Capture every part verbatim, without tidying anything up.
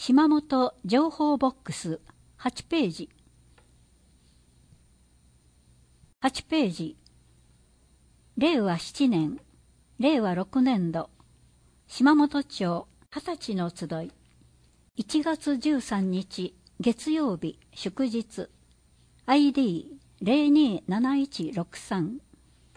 島本情報ボックスはちページ。はちページ。れいわななねん、れいわろくねんど、島本町二十歳の集い。いちがつじゅうさんにち月曜日祝日。アイディーぜろにーなないちろくさん。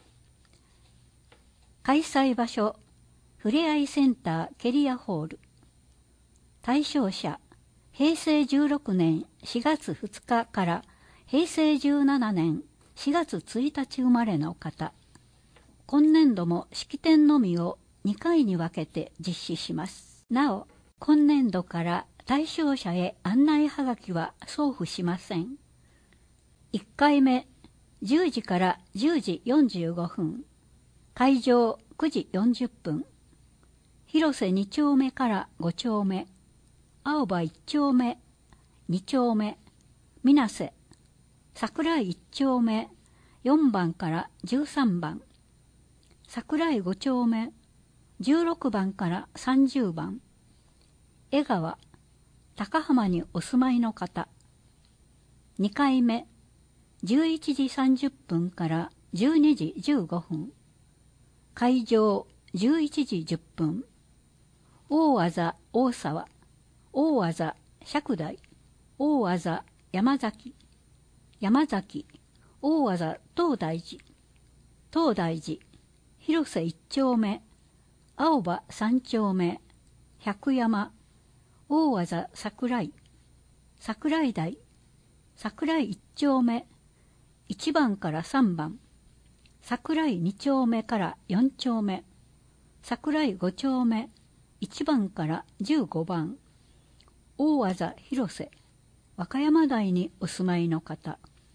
開催場所、ふれあいセンターケリアホール。対象者、へいせいじゅうろくねんしがつふつかからへいせいじゅうななねんしがつついたち生まれの方。今年度も式典のみをにかいに分けて実施します。なお、今年度から対象者へ案内はがきは送付しません。いっかいめ、じゅうじからじゅうじよんじゅうごふん。会場くじよんじゅっぷん。広瀬にちょうめからごちょうめ。青葉いっちょうめ、にちょうめ、水瀬、桜井いっちょうめ、よんばんからじゅうさんばん。桜井ごちょうめ、じゅうろくばんからさんじゅうばん。江川、高浜にお住まいの方。にかいめ、じゅういちじさんじゅっぷんからじゅうにじじゅうごふん。会場じゅういちじじゅっぷん。大字大沢、大字釈大、大字山崎、山崎、大字東大寺、東大寺、広瀬一丁目、青葉三丁目、百山、大字桜井、桜井台、桜井一丁目、いちばんからさんばん、桜井二丁目から四丁目、桜井五丁目、いちばんからじゅうごばん、大字広瀬、和歌山台にお住まいの方。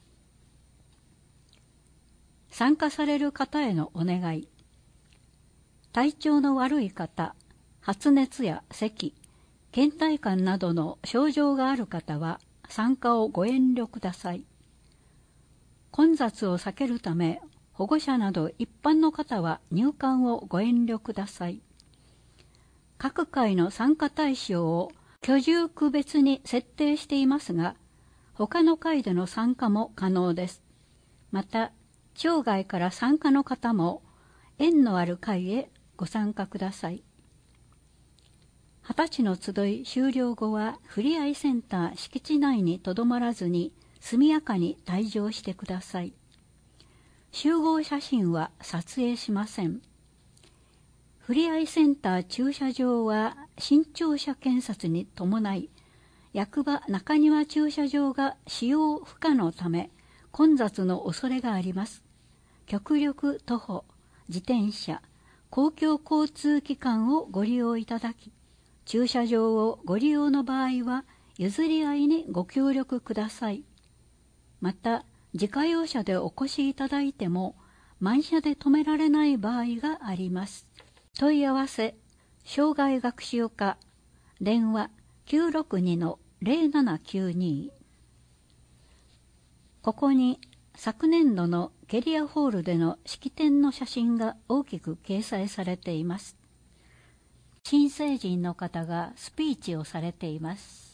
参加される方へのお願い。体調の悪い方、発熱や咳、倦怠感などの症状がある方は参加をご遠慮ください。混雑を避けるため、保護者など一般の方は入館をご遠慮ください。各会の参加対象を居住区別に設定していますが、他の会での参加も可能です。また、町外から参加の方も縁のある会へご参加ください。二十歳の集い終了後は、ふれあいセンター敷地内にとどまらずに、速やかに退場してください。集合写真は撮影しません。ふれあいセンター駐車場は新庁舎建設に伴い、役場中庭駐車場が使用不可のため、混雑の恐れがあります。極力徒歩、自転車、公共交通機関をご利用いただき、駐車場をご利用の場合は譲り合いにご協力ください。また、自家用車でお越しいただいても、満車で止められない場合があります。問い合わせ、障害学習課、電話 きゅうろくにのぜろななきゅうに。ここに昨年度のケリアホールでの式典の写真が大きく掲載されています。新成人の方がスピーチをされています。